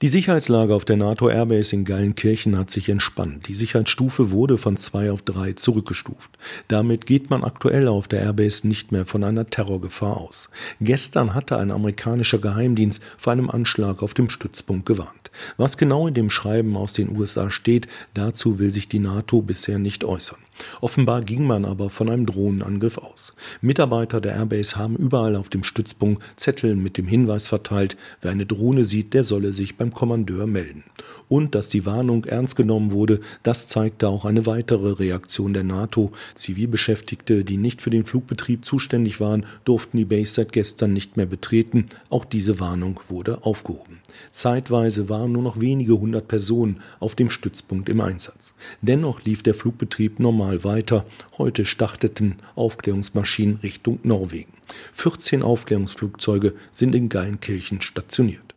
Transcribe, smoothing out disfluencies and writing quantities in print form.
Die Sicherheitslage auf der NATO-Airbase in Geilenkirchen hat sich entspannt. Die Sicherheitsstufe wurde von 2 auf 3 zurückgestuft. Damit geht man aktuell auf der Airbase nicht mehr von einer Terrorgefahr aus. Gestern hatte ein amerikanischer Geheimdienst vor einem Anschlag auf dem Stützpunkt gewarnt. Was genau in dem Schreiben aus den USA steht, dazu will sich die NATO bisher nicht äußern. Offenbar ging man aber von einem Drohnenangriff aus. Mitarbeiter der Airbase haben überall auf dem Stützpunkt Zettel mit dem Hinweis verteilt, wer eine Drohne sieht, der solle sich beim Kommandeur melden. Und dass die Warnung ernst genommen wurde, das zeigte auch eine weitere Reaktion der NATO. Zivilbeschäftigte, die nicht für den Flugbetrieb zuständig waren, durften die Base seit gestern nicht mehr betreten. Auch diese Warnung wurde aufgehoben. Zeitweise waren nur noch wenige 100 Personen auf dem Stützpunkt im Einsatz. Dennoch lief der Flugbetrieb normal weiter. Heute starteten Aufklärungsmaschinen Richtung Norwegen. 14 Aufklärungsflugzeuge sind in Geilenkirchen stationiert.